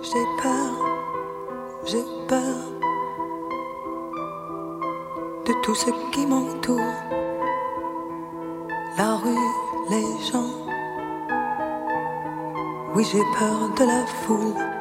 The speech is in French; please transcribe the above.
j'ai peur de tout ce qui m'entoure, la rue, les gens. Oui, j'ai peur de la foule.